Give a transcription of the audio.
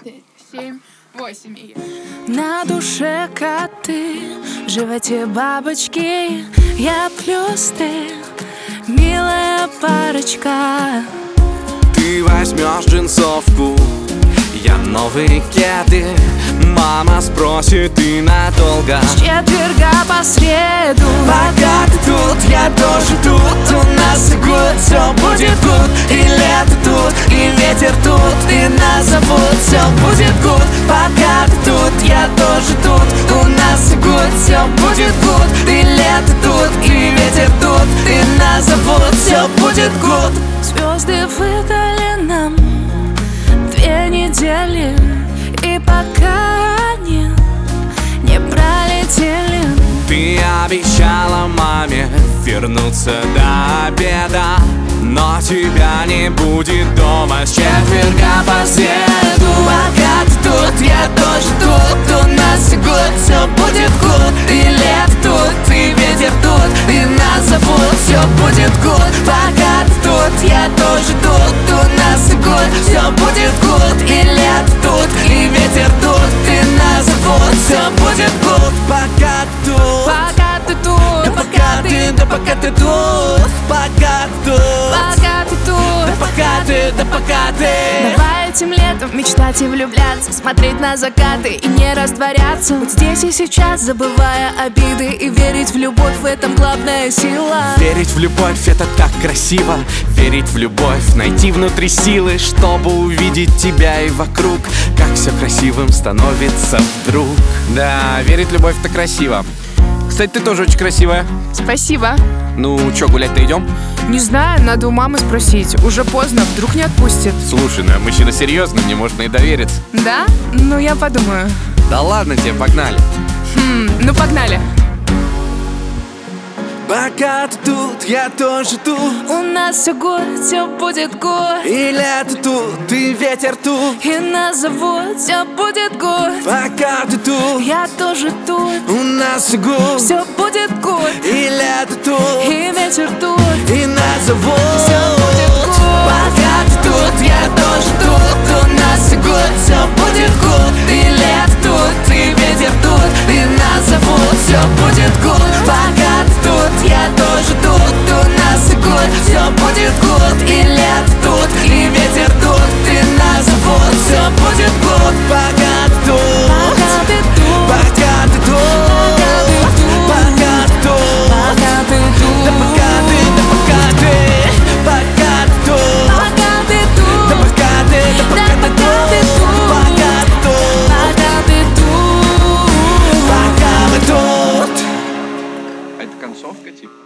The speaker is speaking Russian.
7, 8 и... На душе коты, в животе бабочки, я плюс ты, милая парочка. Ты возьмешь джинсовку, я новые кеды. Мама спросит, и надолго. С четверга по среду. Пока ты тут, я тоже тут. У нас и год, все будет гуд. И лето тут, и ветер тут, и нас зовут, все будет гуд. Пока ты тут, я тоже тут. У нас и год, все будет гуд. И лето тут, и ветер тут, и нас зовут, все будет гуд. Звезды выдали нам 2 недели, и пока они не пролетели. Ты обещала маме вернуться до обеда, но тебя не будет дома с четверга по среду. Пока ты тут, я тоже тут. У нас и год, все будет гуд. И лето тут, и ветер тут, и нас зовут, все будет гуд. Пока ты тут, я тоже тут. У нас и год, все будет гуд. И лето тут, и ветер тут, и нас зовут, все будет гуд. Пока ты тут, Пока ты тут, да пока ты, да пока ты тут, пока ты тут, пока ты тут, да пока ты, да пока ты. давай этим летом мечтать и влюбляться, смотреть на закаты и не растворяться. Вот здесь и сейчас, забывая обиды, и верить в любовь, в этом главная сила. Верить в любовь — это так красиво. Верить в любовь, найти внутри силы, чтобы увидеть тебя и вокруг, как все красивым становится вдруг. Да, верить в любовь — это красиво. Кстати, ты тоже очень красивая. Спасибо. Ну, чё, гулять-то идем? Не знаю, надо у мамы спросить. Уже поздно, вдруг не отпустит. Слушай, ну я мужчина серьезный, мне можно и довериться. Да? Ну, я подумаю. Да ладно тебе, погнали. Ну, погнали. Пока ты тут, я тоже тут. У нас все год, все будет год. И лето тут, и ветер тут. И нас зовут, все будет год. Пока ты тут, Я тоже тут, у нас и год. все будет год. И лето тут, И ветер тут, и нас зовут. все будет год. Пока ты тут, я тоже тут. У нас и год, все будет гуд. И лето тут, и ветер тут, и нас зовут, все будет гуд. Пока ты тут, я тоже тут. У нас и год, все будет гуд. И лето тут, и ветер тут, и нас зовут, все будет гуд. Пока ты тут, Пока ты тут, пока ты тут, пока ты тут, да пока ты, да пока ты, пока ты тут. пока ты тут, Да пока ты, да пока ты тут, пока ты тут, пока ты тут. пока мы тут. А это концовка, типа?